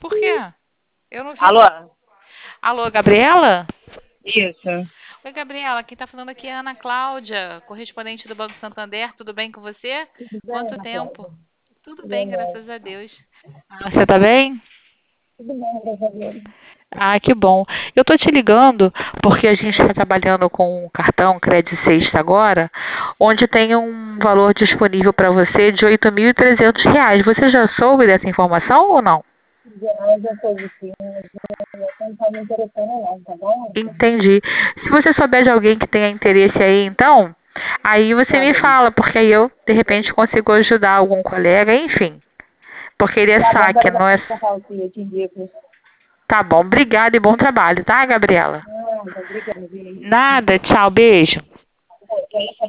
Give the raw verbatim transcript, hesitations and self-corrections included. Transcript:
Por quê? Eu não vi. Alô? Alô, Gabriela? Isso. Oi, Gabriela. Quem tá falando aqui é a Ana Cláudia, correspondente do Banco Santander. Tudo bem com você? Tudo bem, Quanto Ana tempo? Cláudia? Tudo Tudo bem, bem. graças a Deus. Ah, você tá bem? Tudo bem, graças a Deus. Ah, que bom. Eu tô te ligando porque a gente está trabalhando com um cartão Crédito Sexta agora, onde tem um valor disponível para você de oito mil e trezentos reais. Você já soube dessa informação ou não? Já, já soube sim, mas eu não está me interessando não, tá bom? Entendi. Se você souber de alguém que tenha interesse aí, então, aí você Tá me bem. fala, porque aí eu, de repente, consigo ajudar algum colega, enfim. Porque ele é Tá bom, saque, agora não é. vai falar o que eu te indico. Tá bom, obrigada e bom trabalho, tá, Gabriela? Ah, obrigada, gente. Nada, tchau, beijo. É isso